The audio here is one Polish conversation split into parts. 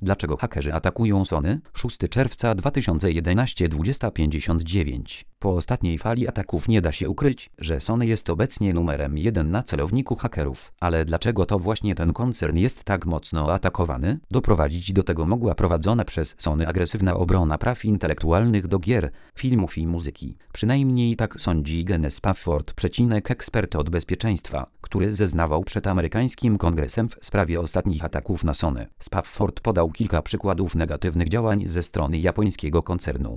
Dlaczego hakerzy atakują Sony? 6 czerwca 2011 20:59. Po ostatniej fali ataków nie da się ukryć, że Sony jest obecnie numerem 1 na celowniku hakerów. Ale dlaczego to właśnie ten koncern jest tak mocno atakowany? Doprowadzić do tego mogła prowadzona przez Sony agresywna obrona praw intelektualnych do gier, filmów i muzyki. Przynajmniej tak sądzi Gene Spafford, ekspert od bezpieczeństwa, który zeznawał przed amerykańskim kongresem w sprawie ostatnich ataków na Sony. Spafford podał kilka przykładów negatywnych działań ze strony japońskiego koncernu.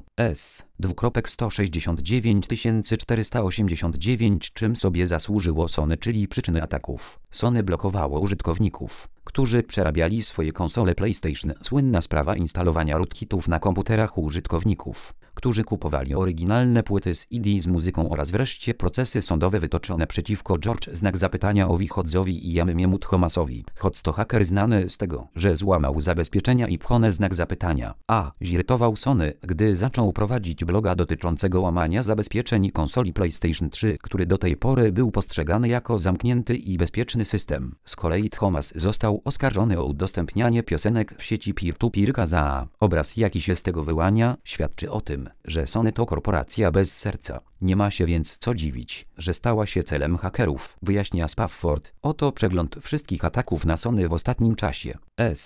S.169 489 czym sobie zasłużyło Sony, czyli przyczyny ataków. Sony blokowało użytkowników, którzy przerabiali swoje konsole PlayStation. Słynna sprawa instalowania rootkitów na komputerach użytkowników, którzy kupowali oryginalne płyty z CD z muzyką, oraz wreszcie procesy sądowe wytoczone przeciwko George Hodzowi i Yamiemu Thomasowi. Hodz to haker znany z tego, że złamał zabezpieczenia i zirytował Sony, gdy zaczął prowadzić bloga dotyczącego łamania zabezpieczeń konsoli PlayStation 3, który do tej pory był postrzegany jako zamknięty i bezpieczny system. Z kolei Thomas został oskarżony o udostępnianie piosenek w sieci peer-to-peer. Za obraz, jaki się z tego wyłania, świadczy o tym, że Sony to korporacja bez serca. Nie ma się więc co dziwić, że stała się celem hakerów, wyjaśnia Spafford. Oto przegląd wszystkich ataków na Sony w ostatnim czasie.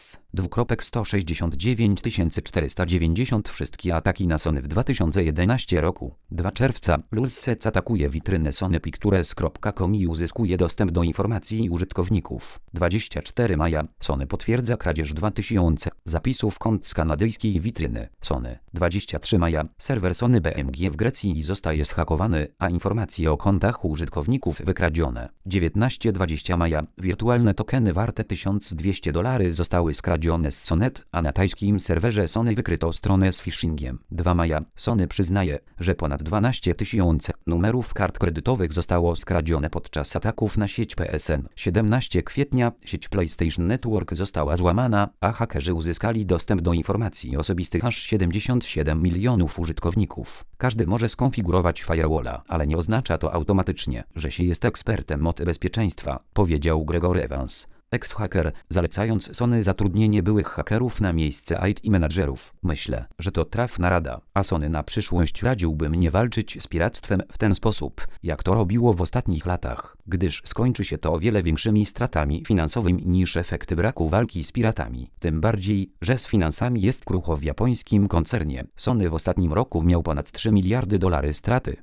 S.169 490 Wszystkie ataki na Sony w 2011 roku. 2 czerwca. Lulzsec atakuje witrynę Sony Pictures.com i uzyskuje dostęp do informacji użytkowników. 24 maja. Sony potwierdza kradzież 2000 zapisów kont z kanadyjskiej witryny Sony. 23 maja. Serwer Sony BMG w Grecji zostaje zhakowany, a informacje o kontach użytkowników wykradzione. 19-20 maja. Wirtualne tokeny warte $1200 zostały skradzione z Sonet, a na tajskim serwerze Sony wykryto stronę z phishingiem. 2 maja. Sony przyznaje, że ponad 12 000 numerów kart kredytowych zostało skradzione podczas ataków na sieć PSN. 17 kwietnia. Sieć PlayStation Network została złamana, a hakerzy uzyskali dostęp do informacji osobistych aż 77 milionów użytkowników. Każdy może skonfigurować firewalla, ale nie oznacza to automatycznie, że się jest ekspertem od bezpieczeństwa, powiedział Gregor Evans, ex-haker, zalecając Sony zatrudnienie byłych hakerów na miejsce IT menadżerów. Myślę, że to trafna rada, a Sony na przyszłość radziłbym nie walczyć z piractwem w ten sposób, jak to robiło w ostatnich latach, gdyż skończy się to o wiele większymi stratami finansowymi niż efekty braku walki z piratami. Tym bardziej, że z finansami jest krucho w japońskim koncernie. Sony w ostatnim roku miał ponad $3 miliardy straty.